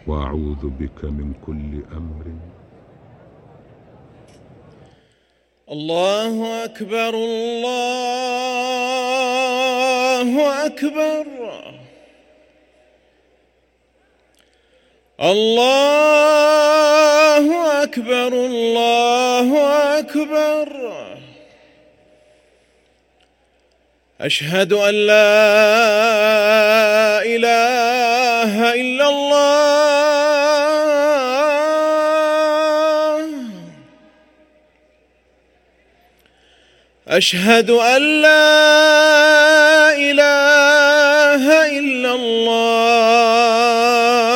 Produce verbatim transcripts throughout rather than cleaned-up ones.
وأعوذ بك من كل أمر. الله أكبر الله أكبر الله أكبر الله أكبر. أشهد أن لا إله إلا الله. أشهد أن لا إله إلا الله.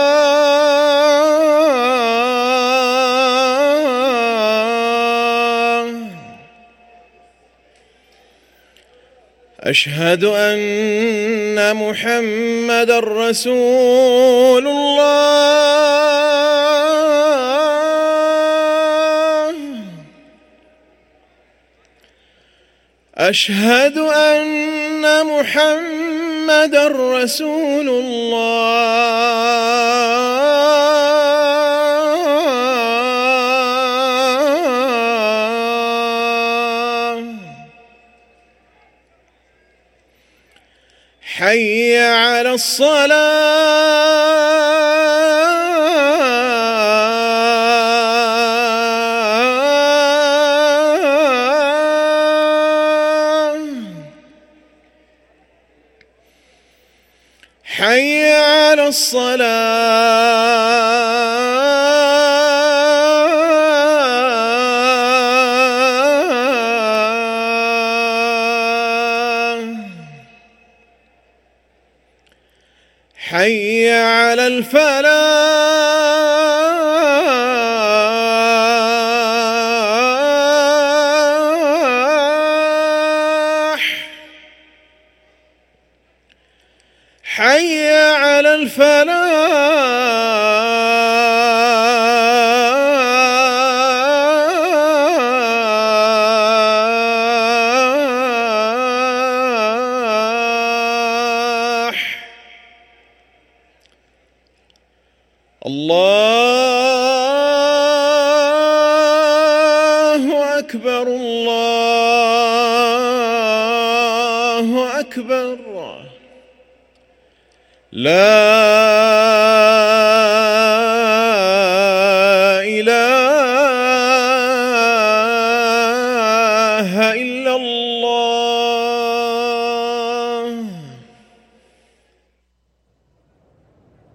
أشهد أن محمدًا رسول الله. أشهد أن محمدًا رسول الله. حي على الصلاة. حي على الصلاة. حي على الفلاح. حي على الفلاح. الله